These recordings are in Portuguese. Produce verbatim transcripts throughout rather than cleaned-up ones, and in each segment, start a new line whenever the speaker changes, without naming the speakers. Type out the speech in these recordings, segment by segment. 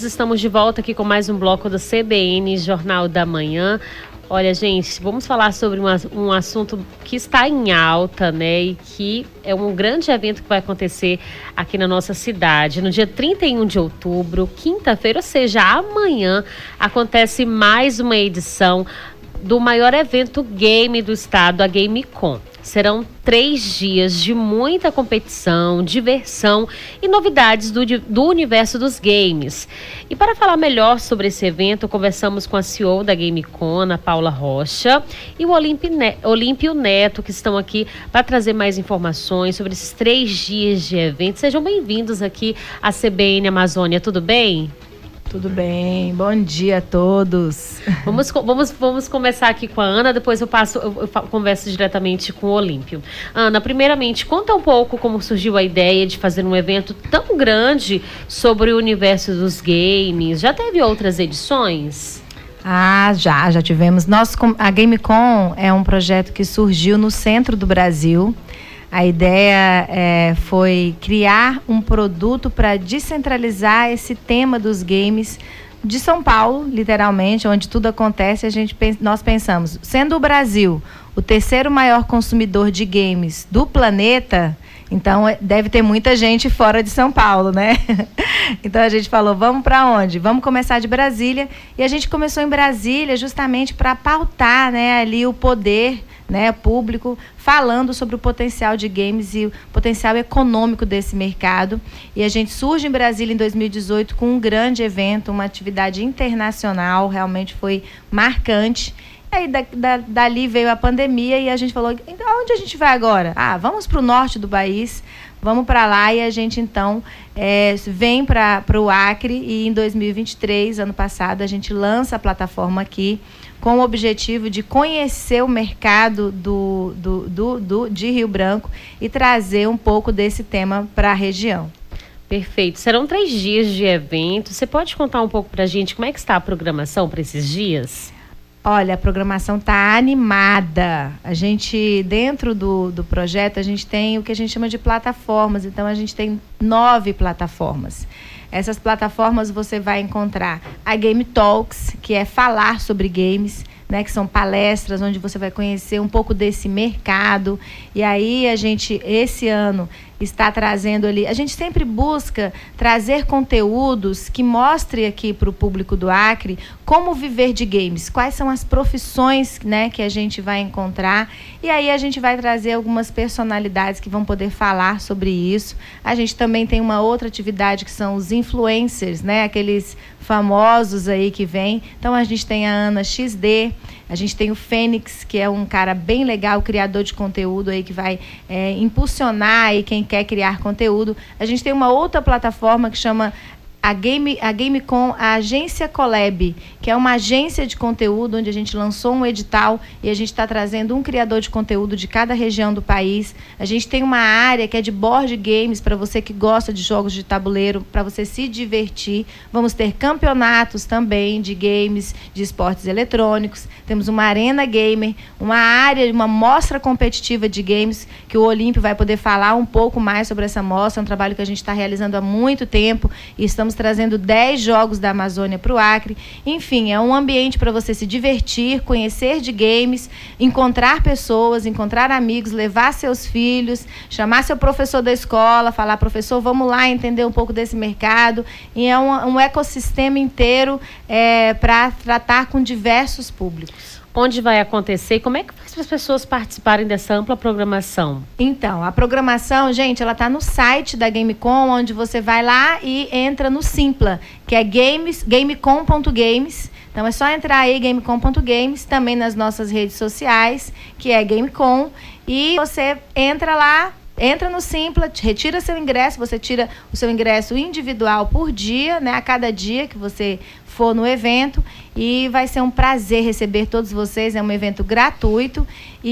ouvintes, estamos de volta aqui com mais um bloco do C B N Jornal da Manhã. Olha, gente, vamos falar sobre um, um assunto que está em alta, né? E que é um grande evento que vai acontecer aqui na nossa cidade. No dia trinta e um de outubro, quinta-feira, ou seja, amanhã, acontece mais uma edição do maior evento game do estado, a GameCon. Serão três dias de muita competição, diversão e novidades do, do universo dos games. E para falar melhor sobre esse evento, conversamos com a C E O da GameCon, Ana Paula Rocha, e o Olímpio Neto, que estão aqui para trazer mais informações sobre esses três dias de evento. Sejam bem-vindos aqui à C B N Amazônia, tudo bem?
Tudo bem, bom dia a todos.
Vamos, vamos, vamos começar aqui com a Ana, depois eu passo, eu, eu converso diretamente com o Olímpio. Ana, primeiramente, conta um pouco como surgiu a ideia de fazer um evento tão grande sobre o universo dos games. Já teve outras edições?
Ah, já, já tivemos. Nosso, a GameCon é um projeto que surgiu no centro do Brasil. A ideia é, foi criar um produto para descentralizar esse tema dos games de São Paulo, literalmente, onde tudo acontece. A gente, nós pensamos, sendo o Brasil o terceiro maior consumidor de games do planeta, então deve ter muita gente fora de São Paulo, né? Então a gente falou, vamos para onde? Vamos começar de Brasília. E a gente começou em Brasília justamente para pautar, né, ali o poder, né, público, falando sobre o potencial de games e o potencial econômico desse mercado. E a gente surge em Brasília em dois mil e dezoito com um grande evento, uma atividade internacional, realmente foi marcante. E aí da, da, dali veio a pandemia e a gente falou, então, onde a gente vai agora? Ah, vamos para o norte do país, vamos para lá. E a gente então é, vem para o Acre e em dois mil e vinte e três, ano passado, a gente lança a plataforma aqui, com o objetivo de conhecer o mercado do, do, do, do, de Rio Branco e trazer um pouco desse tema para a região.
Perfeito. Serão três dias de evento. Você pode contar um pouco para a gente como é que está a programação para esses dias?
Olha, a programação está animada. A gente, dentro do, do projeto, a gente tem o que a gente chama de plataformas. Então, a gente tem nove plataformas. Essas plataformas você vai encontrar a Game Talks, que é falar sobre games, né, que são palestras onde você vai conhecer um pouco desse mercado. E aí a gente, esse ano, está trazendo ali... A gente sempre busca trazer conteúdos que mostrem aqui para o público do Acre como viver de games, quais são as profissões, né, que a gente vai encontrar. E aí a gente vai trazer algumas personalidades que vão poder falar sobre isso. A gente também tem uma outra atividade que são os influencers, né, aqueles famosos aí que vêm. Então a gente tem a Ana X D, a gente tem o Fênix, que é um cara bem legal, criador de conteúdo aí que vai é, impulsionar aí quem quer criar conteúdo. A gente tem uma outra plataforma que chama a, Game, a GameCon, a Agência Collab, que é uma agência de conteúdo onde a gente lançou um edital e a gente está trazendo um criador de conteúdo de cada região do país. A gente tem uma área que é de board games, para você que gosta de jogos de tabuleiro, para você se divertir. Vamos ter campeonatos também de games, de esportes eletrônicos. Temos uma arena gamer, uma área, uma mostra competitiva de games, que o Olímpio vai poder falar um pouco mais sobre essa mostra. É um trabalho que a gente está realizando há muito tempo e estamos trazendo dez jogos da Amazônia para o Acre. Enfim, é um ambiente para você se divertir, conhecer de games, encontrar pessoas, encontrar amigos, levar seus filhos, chamar seu professor da escola, falar, professor, vamos lá entender um pouco desse mercado. E é um, um ecossistema inteiro é, para tratar com diversos públicos.
Onde vai acontecer e como é que faz para as pessoas participarem dessa ampla programação?
Então, a programação, gente, ela está no site da GameCon, onde você vai lá e entra no Simpla, que é games, gamecom ponto games. Então, é só entrar aí, gamecom ponto games, também nas nossas redes sociais, que é GameCon, e você entra lá, entra no Simpla, retira seu ingresso, você tira o seu ingresso individual por dia, né, a cada dia que você for no evento, e vai ser um prazer receber todos vocês. É um evento gratuito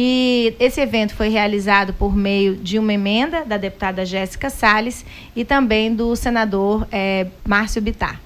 e esse evento foi realizado por meio de uma emenda da deputada Jéssica Salles e também do senador é, Márcio Bittar.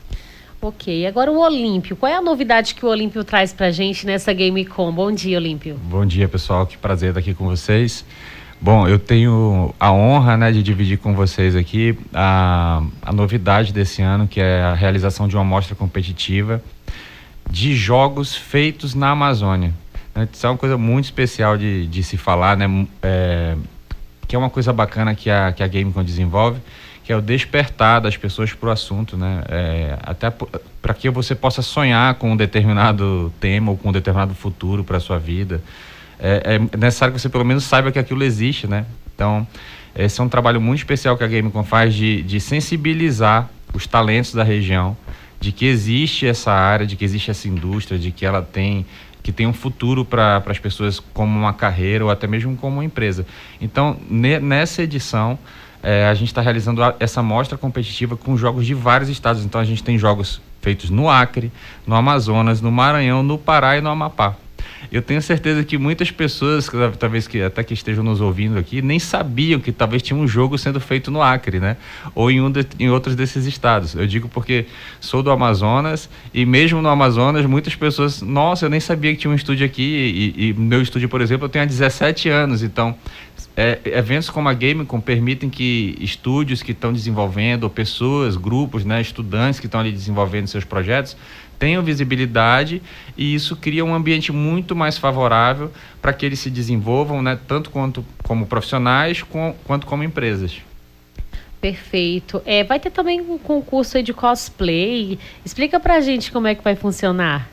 Ok, agora o Olímpio. Qual é a novidade que o Olímpio traz pra gente nessa GameCon? Bom dia, Olímpio.
Bom dia, pessoal. Que prazer estar aqui com vocês. Bom, eu tenho a honra, né, de dividir com vocês aqui a, a novidade desse ano, que é a realização de uma mostra competitiva de jogos feitos na Amazônia. Isso é uma coisa muito especial de, de se falar, né? É, que é uma coisa bacana que a, que a Gamecom desenvolve, que é o despertar das pessoas para o assunto, né? É, até para que você possa sonhar com um determinado tema ou com um determinado futuro para a sua vida. É, é necessário que você pelo menos saiba que aquilo existe, né? Então, esse é um trabalho muito especial que a Gamecom faz de, de sensibilizar os talentos da região, de que existe essa área, de que existe essa indústria, de que ela tem, que tem um futuro para as pessoas como uma carreira ou até mesmo como uma empresa. Então, ne, nessa edição, é, a gente está realizando a, essa mostra competitiva com jogos de vários estados. Então, a gente tem jogos feitos no Acre, no Amazonas, no Maranhão, no Pará e no Amapá. Eu tenho certeza que muitas pessoas, talvez que até que estejam nos ouvindo aqui, nem sabiam que talvez tinha um jogo sendo feito no Acre, né? Ou em, um de, em outros desses estados. Eu digo porque sou do Amazonas e mesmo no Amazonas muitas pessoas, nossa, eu nem sabia que tinha um estúdio aqui e, e meu estúdio, por exemplo, eu tenho há dezessete anos, então é, eventos como a Gamecom permitem que estúdios que estão desenvolvendo, ou pessoas, grupos, né, estudantes que estão ali desenvolvendo seus projetos, tenham visibilidade e isso cria um ambiente muito mais favorável para que eles se desenvolvam, né, tanto quanto como profissionais com, quanto como empresas.
Perfeito. É, vai ter também um concurso aí de cosplay. Explica pra gente como é que vai funcionar.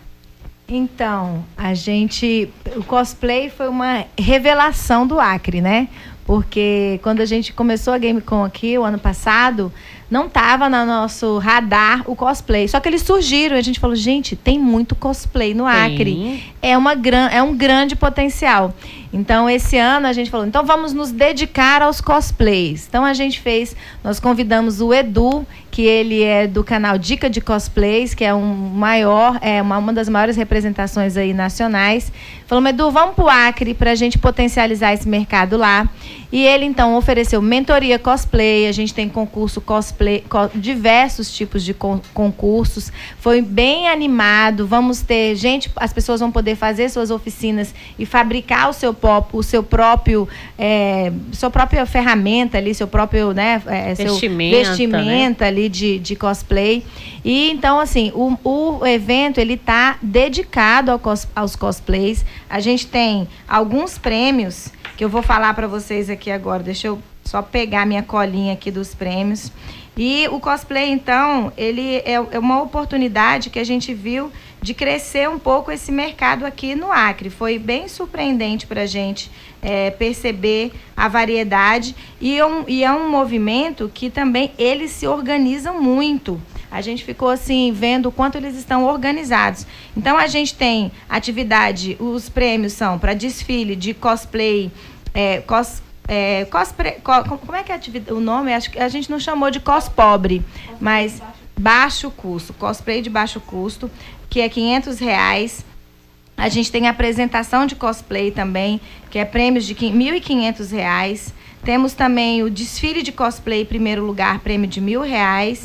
Então, a gente... O cosplay foi uma revelação do Acre, né? Porque quando a gente começou a Gamecom aqui, o ano passado, não estava no nosso radar o cosplay. Só que eles surgiram e a gente falou, gente, tem muito cosplay no Acre. É, uma gran, é um grande potencial. Então, esse ano a gente falou, então vamos nos dedicar aos cosplays. Então, a gente fez, nós convidamos o Edu, que ele é do canal Dica de Cosplays, que é um maior, é uma, uma das maiores representações aí nacionais. Falamos, Edu, vamos para o Acre para a gente potencializar esse mercado lá. E ele, então, ofereceu mentoria cosplay, a gente tem concurso cosplay, co, diversos tipos de con, concursos. Foi bem animado, vamos ter gente, as pessoas vão poder fazer suas oficinas e fabricar o seu, pop, o seu próprio, é, sua própria ferramenta ali, seu próprio, né, é, seu
vestimenta,
vestimenta, né? ali de, de cosplay. E, então, assim, o, o evento, ele está dedicado ao cos, aos cosplays. A gente tem alguns prêmios que eu vou falar para vocês aqui agora. Deixa eu só pegar minha colinha aqui dos prêmios. E o cosplay, então, ele é, é uma oportunidade que a gente viu de crescer um pouco esse mercado aqui no Acre. Foi bem surpreendente para a gente é, perceber a variedade. E é, um, e é um movimento que também eles se organizam muito. A gente ficou assim, vendo o quanto eles estão organizados. Então, a gente tem atividade, os prêmios são para desfile de cosplay, é, cos, é, cosplay, co, como é que é a atividade, o nome? Acho que a gente não chamou de cospobre, mas baixo custo, cosplay de baixo custo, que é quinhentos reais. A gente tem a apresentação de cosplay também, que é prêmios de mil e quinhentos reais. Temos também o desfile de cosplay, primeiro lugar, prêmio de mil reais.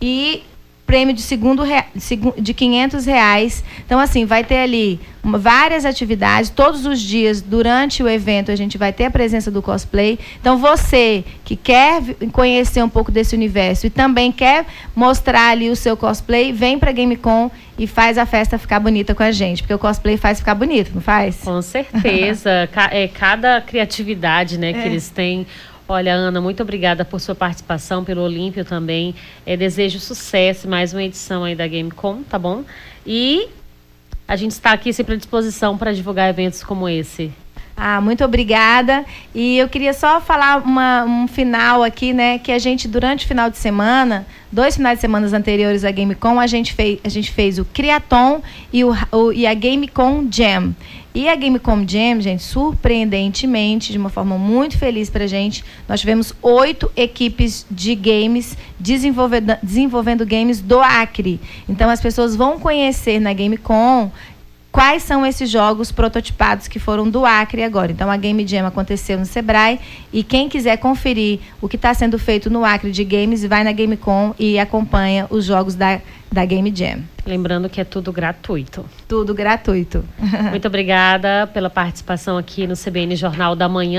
E prêmio de segundo de quinhentos reais. Então, assim, vai ter ali uma, várias atividades, todos os dias, durante o evento, a gente vai ter a presença do cosplay. Então, você que quer conhecer um pouco desse universo e também quer mostrar ali o seu cosplay, vem para a Gamecom e faz a festa ficar bonita com a gente, porque o cosplay faz ficar bonito, não faz?
Com certeza. é, cada criatividade, né, que é. eles têm. Olha, Ana, muito obrigada por sua participação, pelo Olímpio também. É, desejo sucesso, mais uma edição aí da Gamecom, tá bom? E a gente está aqui sempre à disposição para divulgar eventos como esse.
Ah, muito obrigada. E eu queria só falar uma, um final aqui, né? Que a gente, durante o final de semana, dois finais de semana anteriores à Gamecom, a gente fez, a gente fez o Criaton e, o, o, e a Gamecom Jam. E a Gamecom Jam, gente, surpreendentemente, de uma forma muito feliz pra gente, nós tivemos oito equipes de games desenvolvendo, desenvolvendo games do Acre. Então, as pessoas vão conhecer na Gamecom quais são esses jogos prototipados que foram do Acre agora. Então, a Game Jam aconteceu no Sebrae e quem quiser conferir o que está sendo feito no Acre de games, vai na Gamecom e acompanha os jogos da, da Game Jam.
Lembrando que é tudo gratuito.
Tudo gratuito.
Muito obrigada pela participação aqui no C B N Jornal da Manhã.